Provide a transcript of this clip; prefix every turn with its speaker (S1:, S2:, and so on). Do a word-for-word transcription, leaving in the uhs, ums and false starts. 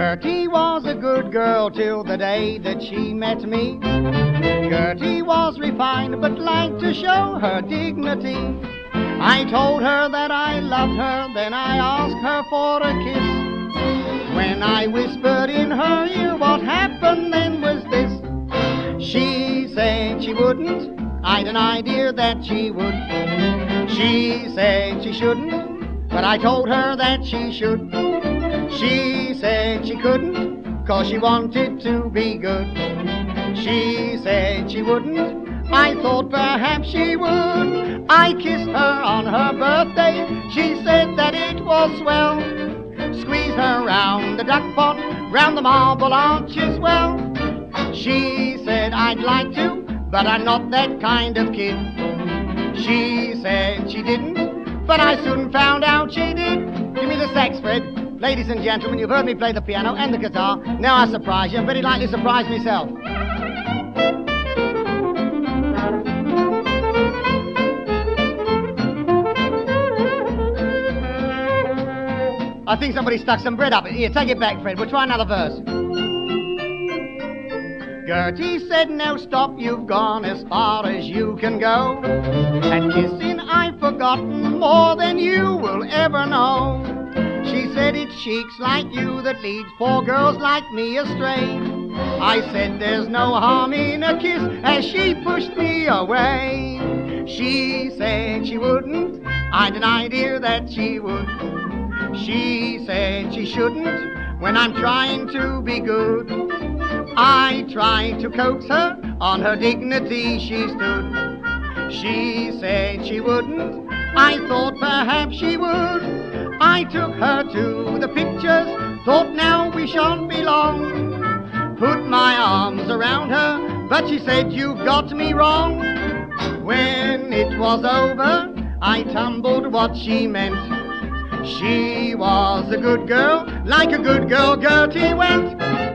S1: Gertie was a good girl till the day that she met me. Gertie was refined but liked to show her dignity. I told her that I loved her, then I asked her for a kiss. When I whispered in her ear, what happened then was this. She said she wouldn't, I'd an idea that she would. She said she shouldn't, but I told her that she should. She said she couldn't, cause she wanted to be good. She said she wouldn't, I thought perhaps she would. I kissed her on her birthday, she said that it was swell. Squeeze her round the duck pond, round the Marble Arch as well. She said I'd like to, but I'm not that kind of kid. She said she didn't, but I soon found out she did. Give me the sax, Fred. Ladies and gentlemen, you've heard me play the piano and the guitar. Now I surprise you. I'm very likely to surprise myself. I think somebody stuck some bread up it. Here, take it back, Fred. We'll try another verse. Gertie said, no, stop, you've gone as far as you can go. And kissing I've forgotten more than you will ever know. She said, it's cheeks like you that leads poor girls like me astray. I said, there's no harm in a kiss, as she pushed me away. She said she wouldn't, I'd an idea that she would. She said she shouldn't, when I'm trying to be good. I tried to coax her, on her dignity she stood. She said she wouldn't, I thought perhaps she would. I took her to the pictures, thought now we shan't be long. Put my arms around her, but she said you've got me wrong. When it was over, I tumbled what she meant. She was a good girl, like a good girl Gertie went.